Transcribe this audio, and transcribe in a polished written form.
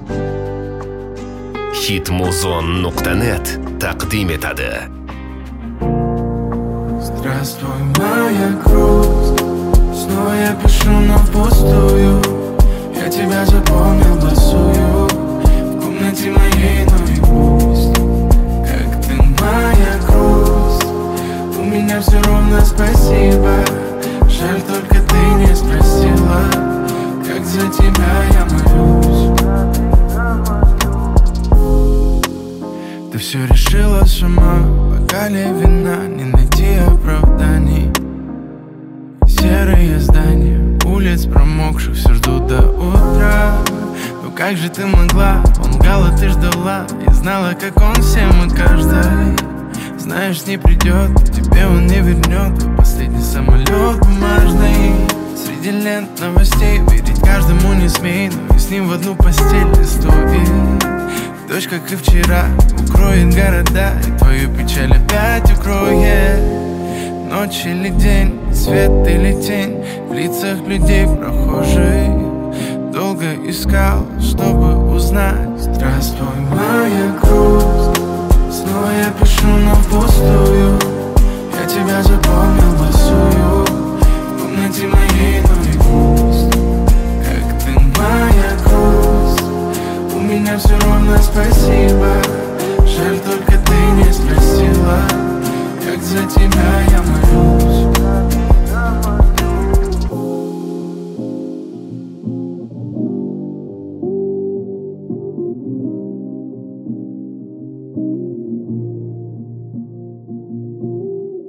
Hitmuzon.net taqdim etadi. Здравствуй, моя грусть. Снова я пишу, но впустую. Я тебя запомнил босую в комнате моей, ну и пусть. Как ты, моя грусть. У меня все ровно, спасибо. Жаль, только ты не спросила, как за тебя я молюсь. Ты все решила сама, бокале вина, не найти оправданий. Серые здания, улиц промокших, все ждут до утра. Ну как же ты могла, он лгала, ты ждала и знала, как он всем и каждой. Знаешь, не придет, тебе он не вернет твой последний самолет бумажный. Среди лент новостей верить каждому не смей, но и с ним в одну постель не стоит. Дождь, как и вчера, укроет города, и твою печаль опять укроет. Ночь или день, свет или тень в лицах людей прохожих. Долго искал, чтобы узнать. Здравствуй, моя грусть. Снова я пишу, но впустую. Я тебя запомнил босую в комнате моей, ну и пусть. Как ты, моя грусть. У меня все ровно, спасибо.